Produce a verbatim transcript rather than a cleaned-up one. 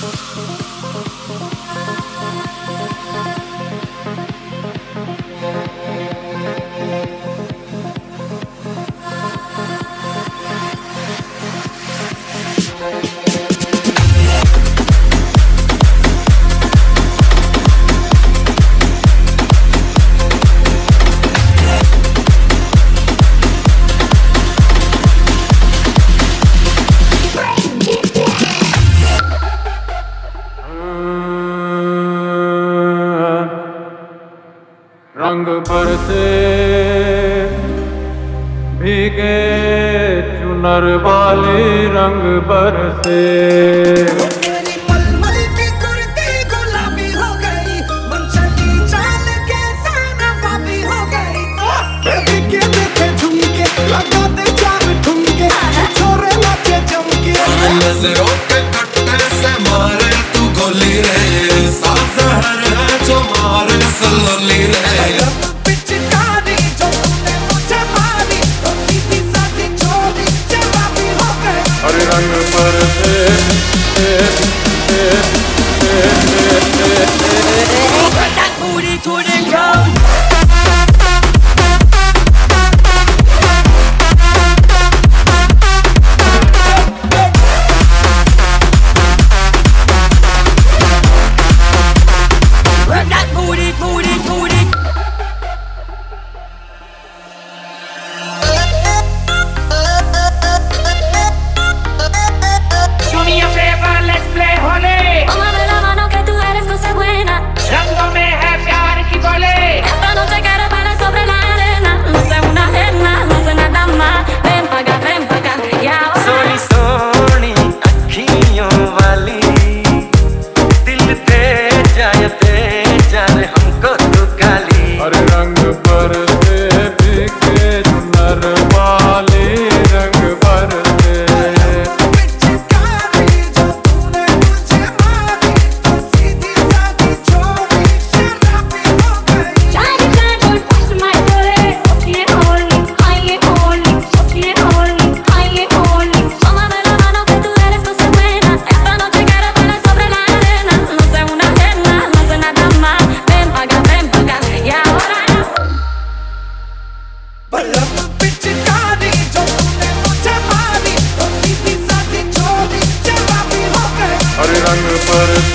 रंग बरसे भीगे चुनर वाली रंग बरसे। तेरी पलमल की कुर्ती गुलाबी हो गई, मन चली चाल के नवाबी हो गई। बेबी के देखे झुमके लगा दे चार ठुमके, छोरे नाचे जमके। नजरों के कट्टे से मारे तू गोली रे, साथ जहर है जो मारे सलोली रे। पिचकारी जो तूने मुझे मारी, तो सीधी सादी छोड़ी जवाबी हो गई। हरे रंग बरसे Put that booty to the ground. Work that booty, booty, booty. Show me your flavor, let's play holy. Tómame la mano que tú eres cosa buena. रंगों में है प्यार की बोले। Esta noche quiero bailar sobre la arena. No sé una arena, no sé nada más. Ven pa' acá, ven pa' acá. Y ahora Soni Soni अखियों वाली, दिल पे जाए ते जाने हमको तू गाली। हरे रंग बरसे भीगे चुनर वाली रंग बरसे। पिचकारी जो तूने मुझे मारी, तो सीधी सादी छोड़ी शराबी हो गई। Shiny, shine, don't touch my body. Okay, holy, high and holy. Okay, holy, high and holy. Tómame la mano que tú eres cosa buena. Esta noche quiero bailar sobre la arena. No sé una arena, no sé nada más. Ven pa' acá, ven pa' acá. Y ahora बलम पिचकारी जो तूने मुझे मारी, तो सीधी सादी छोड़ी जवाबी हो गई। हरे रंग बरसे